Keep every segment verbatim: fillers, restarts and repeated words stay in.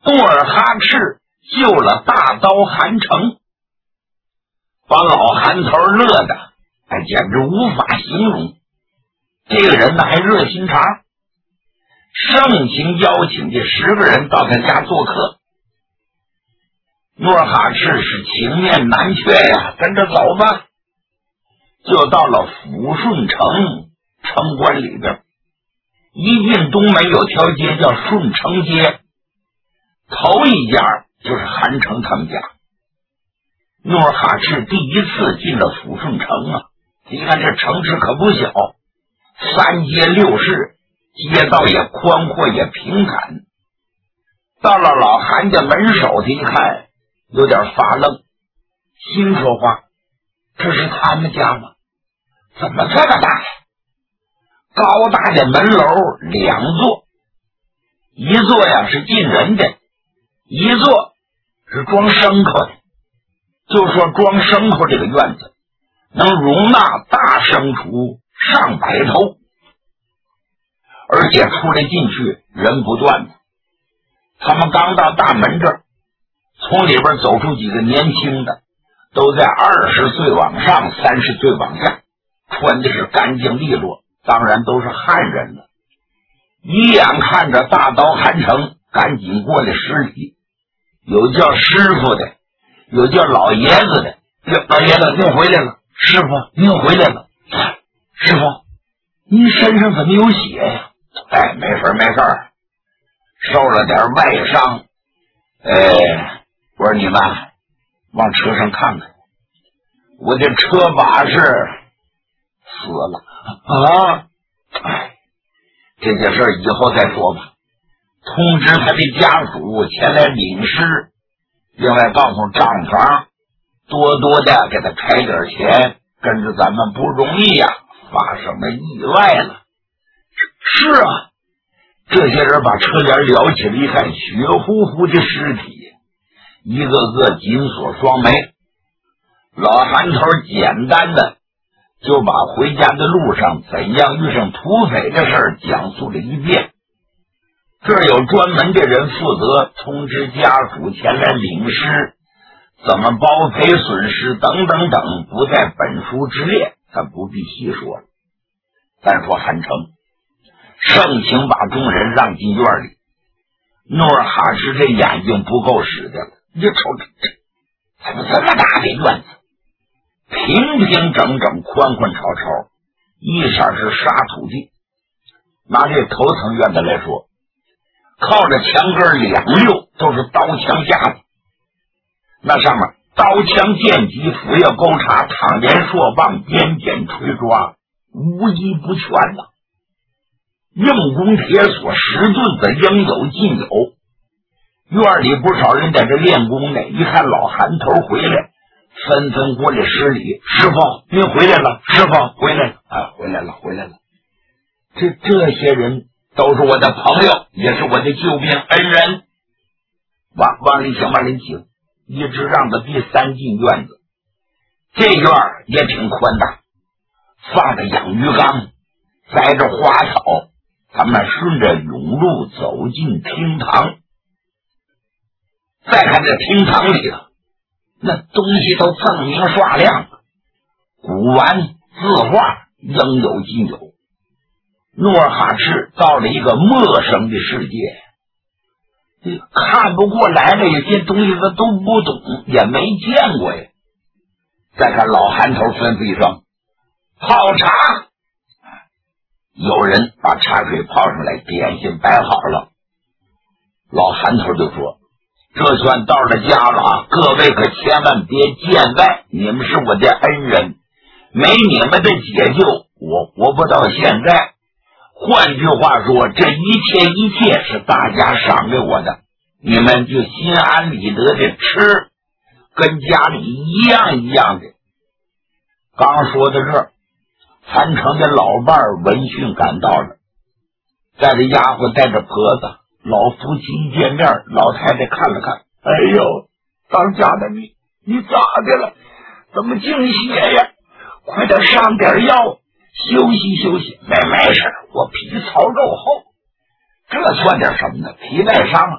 努尔哈赤救了大刀韩城，把老韩头乐的哎，简直无法形容。这个人呢还热心肠，盛情邀请这十个人到他家做客。努尔哈赤是情面难却呀，跟着走吧，就到了抚顺城城关里边。一进东门有条街叫顺城街，头一家就是韩城他们家。努尔哈赤第一次进了抚顺城啊，你看这城市可不小，三街六市，街道也宽阔也平坦。到了老韩家门首，他一看有点发愣，心说话，这是他们家吗？怎么这么大呀？高大的门楼两座，一座呀是进人的，一座是装牲口的。就说装牲口这个院子能容纳大牲畜上百头，而且出来进去人不断。他们刚到大门这儿，从里边走出几个年轻的，都在二十岁往上三十岁往下，穿的是干净利落，当然都是汉人了。一眼看着大刀韩城，赶紧过来施礼，有叫师傅的，有叫老爷子的。老爷子您回来了，师傅您回来了。师傅您身上怎么有血呀？哎，没事没事，受了点外伤。哎，我说你们往车上看看，我这车把式死了啊！哎，这件事以后再说吧。通知他的家属前来领尸，另外告诉账房多多的给他开点钱，跟着咱们不容易呀、啊，发生了意外了。是啊，这些人把车帘撩起来一看，血乎乎的尸体，一个个紧锁双眉。老韩头简单的就把回家的路上怎样遇上土匪的事儿讲述了一遍。这儿有专门的人负责通知家属前来领尸，怎么包赔损失等等等，不在本书之列，咱不必细说了。单说韩城，盛情把众人让进院里。努尔哈赤这眼睛不够使的了，你瞅瞅，怎么这么大的院子，平平整整，宽宽敞敞，一色是沙土地。拿这头层院子来说，靠着墙根两溜都是刀枪架子，那上面刀枪剑戟斧钺钩叉躺镰槊棒鞭锏锤抓无一不全了，硬弓铁锁石盾子应有尽有。院里不少人在这练功呢，一看老韩头回来，纷纷过来施礼，师傅您回来了，师傅回来了啊，回来了回来了。这这些人都是我的朋友，也是我的救命恩人。往往里请往里请，一直让到第三进院子。这院也挺宽大，放着养鱼缸，栽着花草。他们顺着甬路走进厅堂。再看这厅堂里头，那东西都锃明刷亮，古玩字画应有尽有。努尔哈赤到了一个陌生的世界，看不过来了，有些东西他都不懂，也没见过呀。再看老韩头吩咐一声泡茶，有人把茶水泡上来，点心摆好了。老韩头就说，这算到了家了啊，各位可千万别见外，你们是我的恩人，没你们的解救我活不到现在。换句话说，这一切一切是大家赏给我的，你们就心安理得的吃，跟家里一样一样的。刚说到这儿，韩城的老伴儿闻讯赶到了，带着丫鬟带着婆子，老夫妻一见面，老太太看了看，哎呦，当家的你你咋的了？怎么净血呀？快点上点药，休息休息。没没事，我皮糙肉厚，这算点什么呢？皮外伤，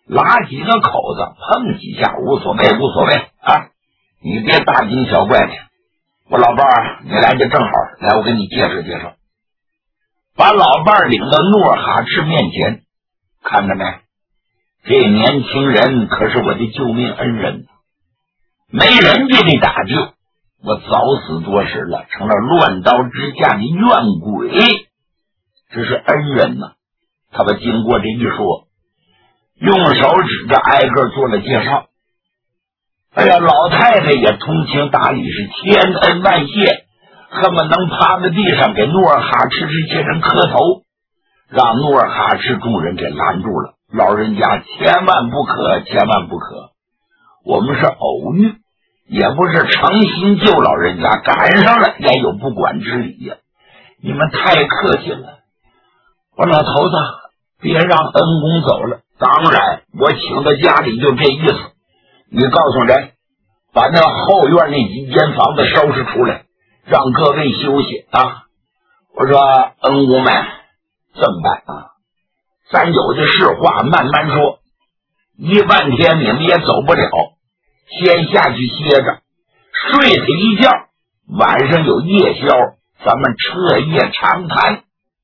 拉几个口子，碰几下无所谓，无所谓啊！你别大惊小怪的。我老伴儿，你来的正好，来，我给你介绍介绍。把老伴儿领到努尔哈赤面前，看着没？这年轻人可是我的救命恩人，没人家的打救，我早死多时了，成了乱刀之下的怨鬼。这是恩人呐、啊！他把经过这一说，用手指着挨个做了介绍。哎呀，老太太也通情达理，是千恩万谢，恨不能趴在地上给努尔哈赤这些人磕头，让努尔哈赤众人给拦住了。老人家千万不可，千万不可，我们是偶遇，也不是诚心救老人家，赶上了也有不管之理呀、啊！你们太客气了。我老头子，别让恩公走了。当然，我请到家里就这意思。你告诉人，把那后院那几间房子收拾出来，让各位休息啊！我说恩公们，这么办啊？咱有的是话慢慢说，一半天你们也走不了，先下去歇着，睡他一觉，晚上有夜宵，咱们彻夜长谈。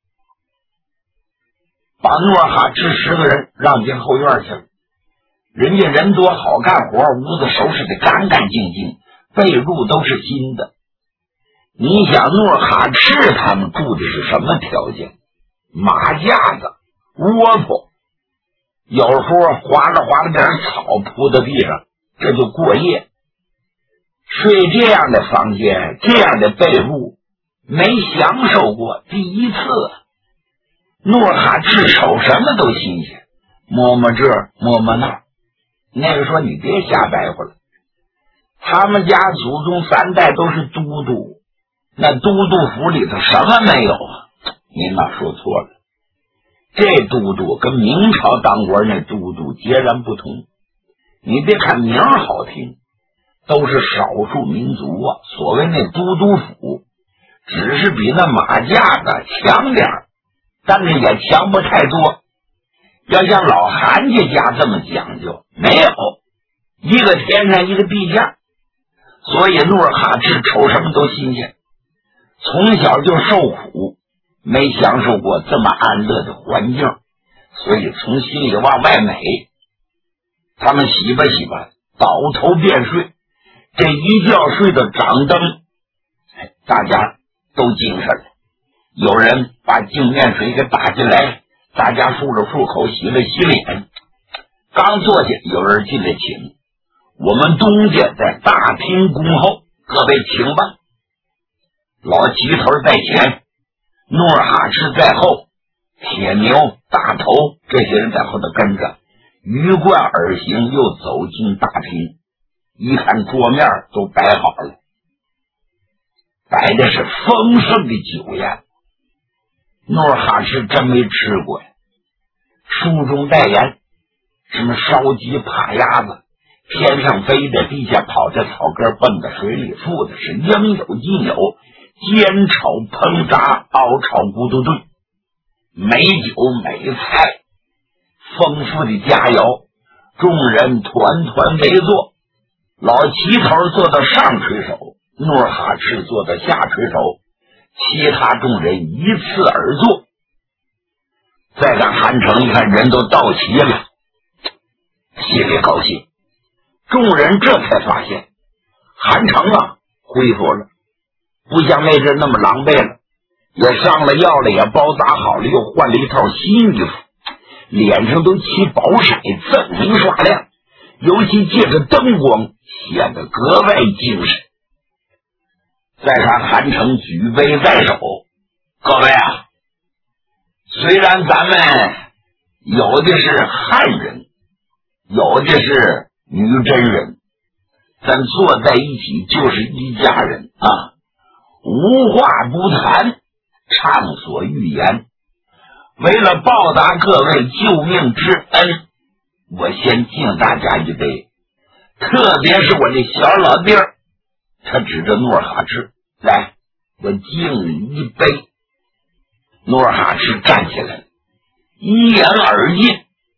把努尔哈赤十个人让进后院去了，人家人多好干活，屋子收拾的干干净净，被褥都是新的。你想努尔哈赤他们住的是什么条件？马架子、窝铺，有时候划拉划拉点草铺在地上，这就过夜。睡这样的房间，这样的被褥，没享受过，第一次。努尔哈赤手什么都新鲜，摸摸这摸摸那。那个说你别瞎白活了，他们家祖宗三代都是都督，那都督府里头什么没有啊？您哪说错了，这都督跟明朝当官那都督截然不同。你别看名好听，都是少数民族啊。所谓那都督府只是比那马架子强点儿，但是也强不太多。要像老韩家家这么讲究，没有，一个天上一个地下。所以努尔哈赤瞅什么都新鲜，从小就受苦，没享受过这么安乐的环境，所以从心里往外美。他们洗吧洗吧，倒头便睡，这一觉睡到掌灯，哎，大家都精神了。有人把净面水给打进来，大家漱了漱口，洗了洗脸。刚坐下，有人进来请，我们东家在大厅恭候，各位请吧。老齐头在前，努尔哈赤在后，铁牛、大头这些人在后头跟着，鱼贯而行，又走进大厅。一看桌面都摆好了，摆的是丰盛的酒宴。努尔哈赤真没吃过呀，书中代言，什么烧鸡、扒鸭子，天上飞的，地下跑的，草根蹦的，水里浮的，是应有尽有，煎炒烹炸熬炒咕嘟炖，美酒美菜，丰富的佳肴，众人团团围坐。老齐头坐到上垂手，努尔哈赤坐到下垂手，其他众人依次而坐。再看韩城，一看人都到齐了，心里高兴。众人这才发现韩城啊恢复了，不像那阵那么狼狈了，也上了药了，也包扎好了，又换了一套新衣服，脸上都漆宝色，锃明刷亮，尤其借着灯光显得格外精神。再看韩城举杯在手，各位啊，虽然咱们有的是汉人，有的是女真人，咱坐在一起就是一家人啊，无话不谈，畅所欲言。为了报答各位救命之恩，我先敬大家一杯，特别是我这小老弟儿，他指着努尔哈赤，来，我敬你一杯。努尔哈赤站起来，一言而尽，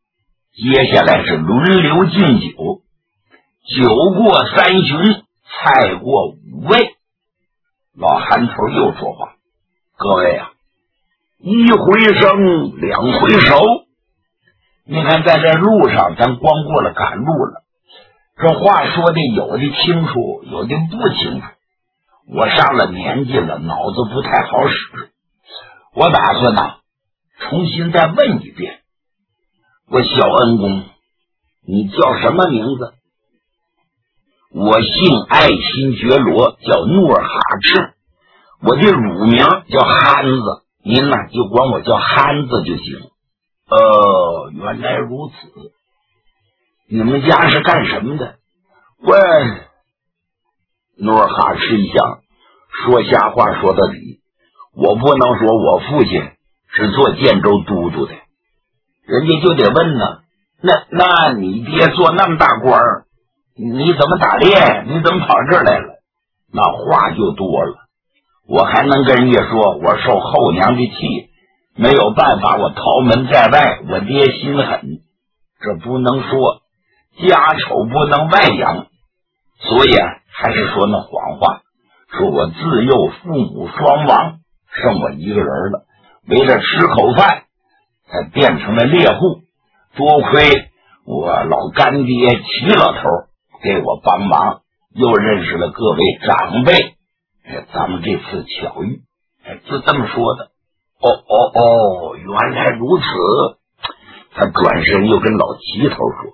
接下来是轮流敬酒，酒过三巡，菜过五味。老韩头又说话：各位啊，一回生，两回熟。你看在这路上咱光过了赶路了，这话说的有的清楚，有的不清楚。我上了年纪了，脑子不太好使，我打算呢重新再问一遍。我小恩公，你叫什么名字？我姓爱新觉罗，叫努尔哈赤，我的乳名叫憨子，您呢就管我叫憨子就行。呃，原来如此。你们家是干什么的？喂，努尔哈赤一想，说瞎话说到底，我不能说我父亲是做建州都督的，人家就得问呢。那那你爹做那么大官儿，你怎么打猎？你怎么跑这儿来了？那话就多了。我还能跟人家说我受后娘的气，没有办法，我逃门在外，我爹心狠，这不能说，家丑不能外扬，所以啊，还是说那谎话，说我自幼父母双亡，剩我一个人了，为了吃口饭才变成了猎户，多亏我老干爹齐老头给我帮忙，又认识了各位长辈，咱们这次巧遇，就这么说的。哦哦哦，原来如此。他转身又跟老齐头说：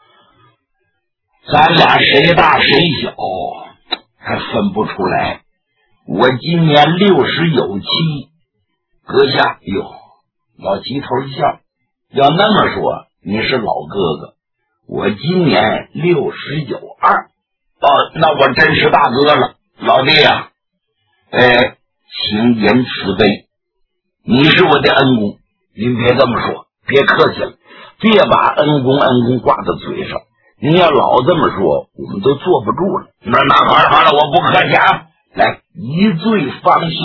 咱俩谁大谁小还分不出来，我今年六十有七。阁下，哟，老齐头一笑，要那么说你是老哥哥，我今年六十有二。哦，那我真是大哥了。老弟呀、啊，哎，请言慈悲，你是我的恩公，您别这么说，别客气了，别把恩公恩公挂在嘴上，您要老这么说，我们都坐不住了。那那好了好了，我不客气啊，来，一醉方休。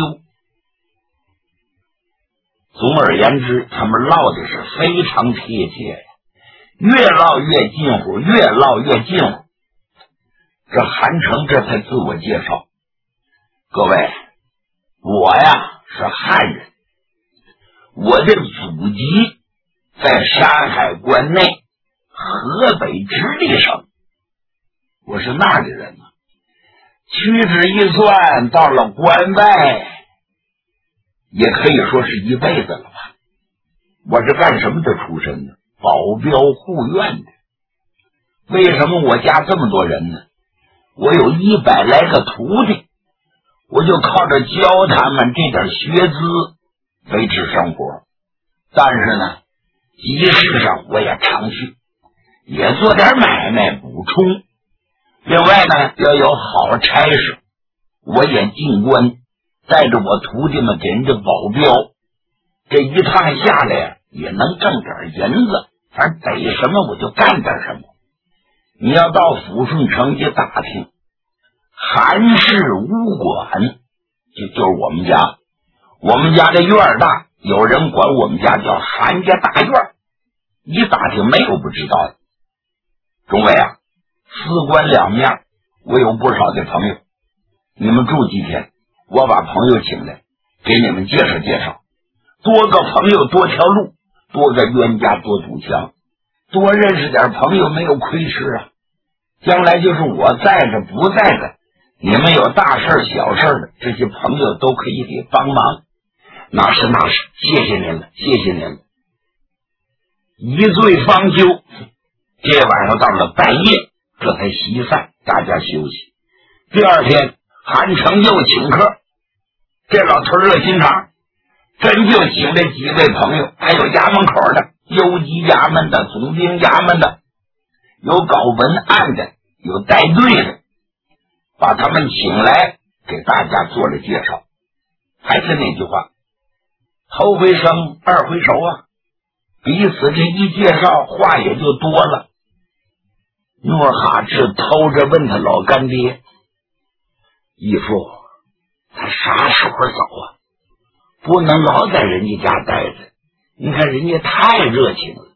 总而言之，他们唠的是非常贴切呀，越唠越近乎，越唠越近乎。这韩城这才自我介绍：各位，我呀是汉人，我的祖籍在山海关内河北直隶省，我是那里人呢。屈指一算，到了关外也可以说是一辈子了吧。我是干什么的出身呢？保镖护院的。为什么我家这么多人呢？我有一百来个徒弟，我就靠着教他们这点学资维持生活。但是呢，集市上我也常去，也做点买卖补充。另外呢，要有好差事，我也进关，带着我徒弟们给人家保镖。这一趟下来也能挣点银子，反正逮什么我就干点什么。你要到抚顺城去打听，韩氏武馆，就就是我们家，我们家这院大，有人管我们家叫韩家大院，一打听没有不知道的。中尉啊，四关两面，我有不少的朋友，你们住几天，我把朋友请来给你们介绍介绍，多个朋友多条路，多个冤家多堵墙，多认识点朋友没有亏吃啊。将来就是我在着不在着，你们有大事小事的，这些朋友都可以给帮忙。那是那是，谢谢您了，谢谢您了。一醉方休，这晚上到了半夜，这才席散，大家休息。第二天，韩城又请客，这老头热心肠，真就请这几位朋友，还有衙门口的、游击衙门的、总兵衙门的，有搞文案的，有带队的，把他们请来给大家做了介绍。还是那句话，头回生二回熟啊，彼此这一介绍，话也就多了。努尔哈赤偷着问他老干爹：义父，他啥时候走啊？不能老在人家家待着，你看人家太热情了，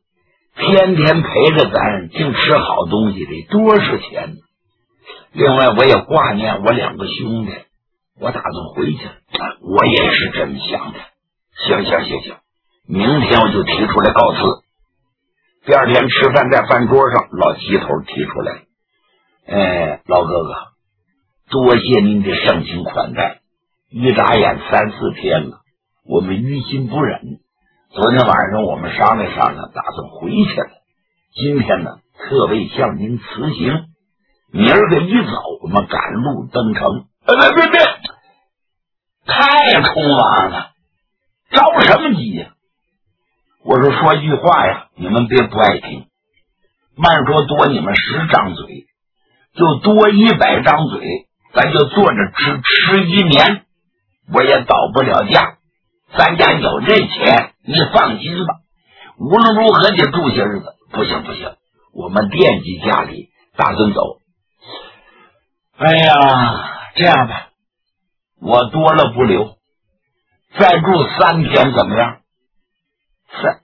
天天陪着咱，净吃好东西得多少钱呢？另外我也挂念我两个兄弟，我打算回去。我也是这么想的。行行行行，明天我就提出来告辞。第二天吃饭，在饭桌上，老齐头提出来，哎，老哥哥，多谢您的盛情款待。一眨眼三四天了，我们于心不忍。昨天晚上我们商量商量，打算回去了。今天呢，特为向您辞行。明儿个一早，我们赶路登城。别别别，太匆忙了，着什么急呀？我说说句话呀，你们别不爱听。慢说多你们十张嘴，就多一百张嘴，咱就坐着吃吃一年，我也倒不了家。咱家有这钱，你放心吧。无论如何得住些日子。不行不行，我们惦记家里，打算走。哎呀，这样吧，我多了不留，再住三天怎么样？三，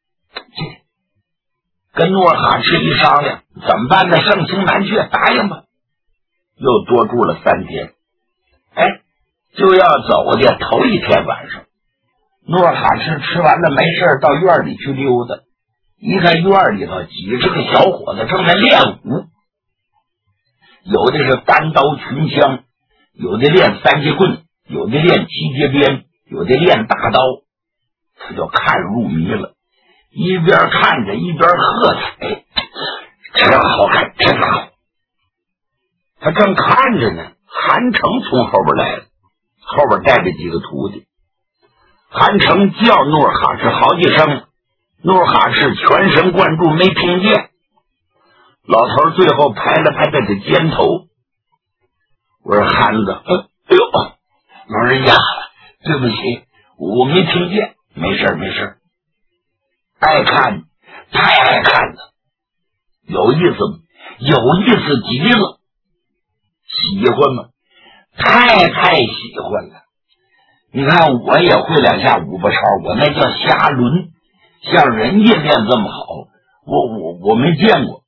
跟诺哈赤一商量，怎么办呢？盛情难却，答应吧。又多住了三天。哎，就要走的头一天晚上，诺哈赤吃完了没事到院里去溜达，一看院里头几十个小伙子正在练武，有的是单刀群枪，有的练三节棍，有的练七节鞭，有的练大刀。他就看入迷了，一边看着一边喝彩，真好看，真好。他正看着呢，韩城从后边来了，后边带着几个徒弟。韩城叫努尔哈赤好几声，努尔哈赤全神贯注没听见。老头最后拍了拍他的肩头，我说韩子，哎呦，老人家对不起，我没听见。没事没事，爱看，太爱看了，有意思吗？有意思极了，喜欢吗？太太喜欢了。你看我也会两下五八超，我那叫瞎轮，像人家练这么好，我我我没见过。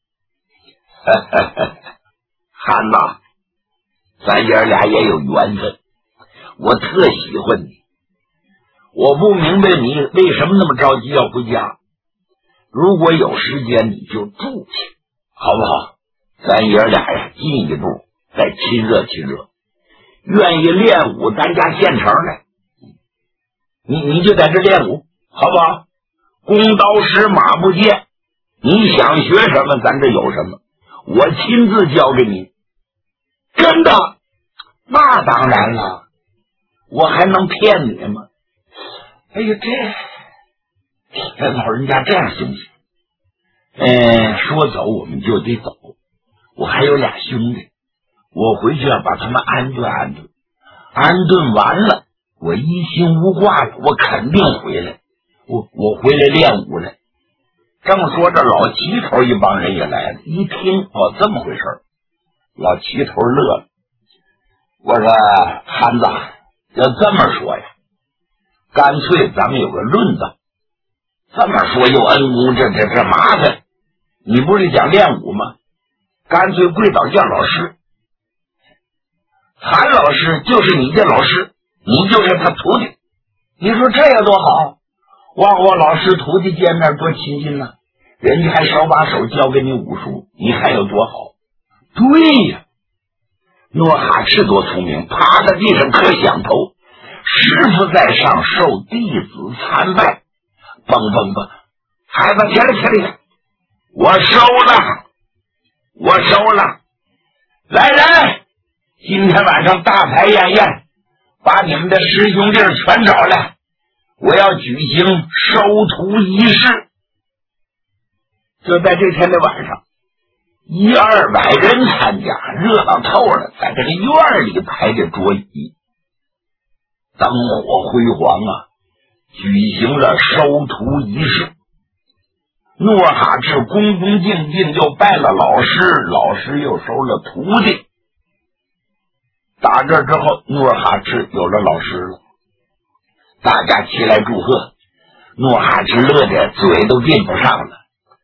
韩呐，咱爷俩也有缘分，我特喜欢你。我不明白你为什么那么着急要回家，如果有时间你就住去，好不好？咱爷俩呀进一步再亲热亲热，愿意练武咱家县城来，你你就在这练武，好不好？弓刀石马步剑，你想学什么咱这有什么，我亲自教给你。真的？那当然了，我还能骗你吗？哎呀，这这老人家这样行不行？嗯，说走我们就得走。我还有俩兄弟，我回去要把他们安顿安顿，安顿完了，我一心无挂了，我肯定回来。我我回来练武来。正说着，老齐头一帮人也来了，一听哦这么回事，老齐头乐了。我说韩子，要这么说呀，干脆咱们有个论子。这么说又恩公，这这这麻烦。你不是讲练武吗？干脆跪倒叫老师。韩老师就是你的老师，你就是他徒弟。你说这个多好，往我老师徒弟见面多亲近呢，人家还手把手教给你武术，你看有多好。对呀，诺哈赤多聪明，趴在地上磕响头，师傅在上，受弟子参拜。蹦蹦蹦，孩子起来起来，我收了，我收了。来人，今天晚上大排宴宴，把你们的师兄弟全找来，我要举行收徒仪式。就在这天的晚上，一二百人参加，热闹透了，在这个院里排着桌椅，灯火辉煌啊，举行了收徒仪式。努尔哈赤恭恭敬敬又拜了老师，老师又收了徒弟。打这之后，努尔哈赤有了老师了，大家齐来祝贺。努尔哈赤乐得嘴都闭不上了。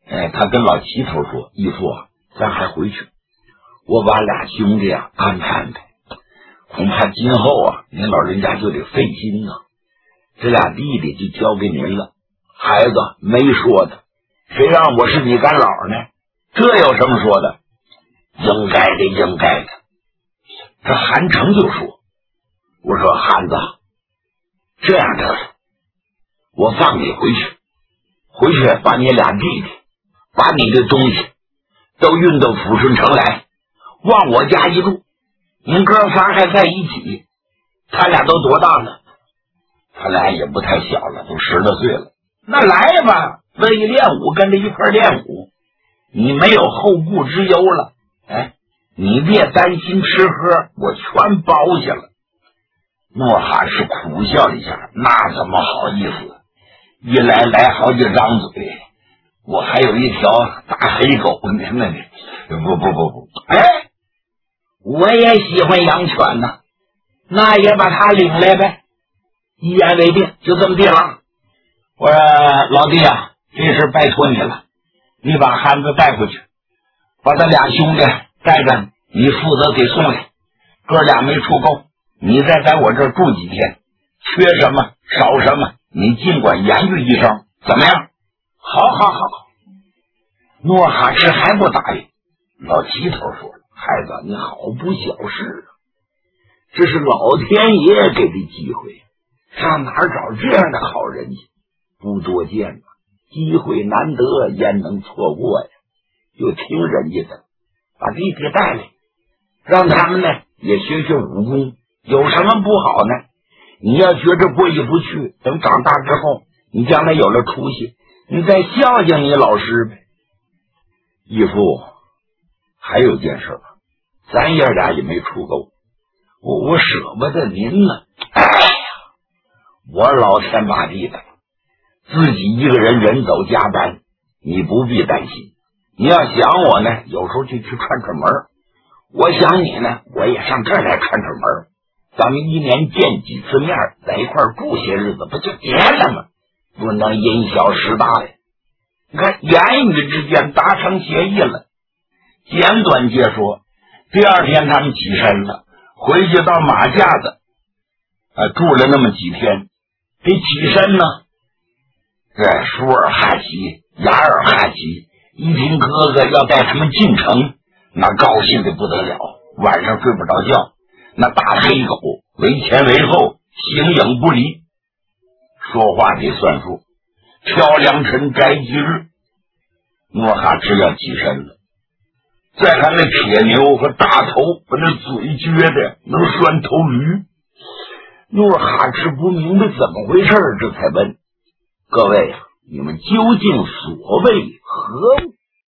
哎，他跟老齐头说：“义父啊，咱还回去，我把俩兄弟啊安排安排，恐怕今后啊，您老人家就得费心呐、啊。这俩弟弟就交给您了。孩子没说的，谁让我是你干老呢？这有什么说的？应该的，应该的。”这韩成就说：“我说韩子，这样的，我放你回去，回去把你俩弟弟，把你的东西都运到抚顺城来，往我家一住。您哥仨还在一起，他俩都多大了？他俩也不太小了，都十来岁了。那来吧，乐意练武，跟着一块练武，你没有后顾之忧了。哎，你别担心吃喝，我全包下了。”诺哈是苦笑了一下，那怎么好意思？一来来好几张嘴，我还有一条大黑狗呢，那不不不不，哎，我也喜欢养犬呢，那也把它领来呗。一言为定，就这么地了。我说老弟啊，这事拜托你了，你把汉子带回去，把他俩兄弟带着，你负责给送来。哥俩没出够，你再在我这儿住几天，缺什么少什么，你尽管言语一声，怎么样？好好好。诺哈赤还不答应。老齐头说了：“孩子，你好不小事啊，这是老天爷给的机会，上哪儿找这样的好人去？不多见啊，机会难得，焉能错过呀？就听人家的，把弟弟带来，让他们呢也学学武功，有什么不好呢？你要觉着过意不去，等长大之后，你将来有了出息，你再孝敬你老师呗。义父，还有件事吧，咱爷俩也没出够，我我舍不得您呢。哎呀，我老天把地的，自己一个人人走加班，你不必担心。你要想我呢，有时候就去串串门，我想你呢，我也上这儿来串串门，咱们一年见几次面，在一块儿住些日子，不就结了吗？不能因小失大呀。你看言语之间达成协议了。简短解说，第二天他们起身了，回去到马架子，呃，住了那么几天。这起身呢，这舒尔哈齐、雅尔哈齐一听哥哥要带他们进城，那高兴的不得了，晚上睡不着觉。那大黑狗为前为后，形影不离，说话得算数。挑良辰摘吉日，诺哈赤要起身了。再看那铁牛和大头，把那嘴撅的能拴头驴。诺哈赤不明白怎么回事，这才问：“各位啊，你们究竟所谓何物？”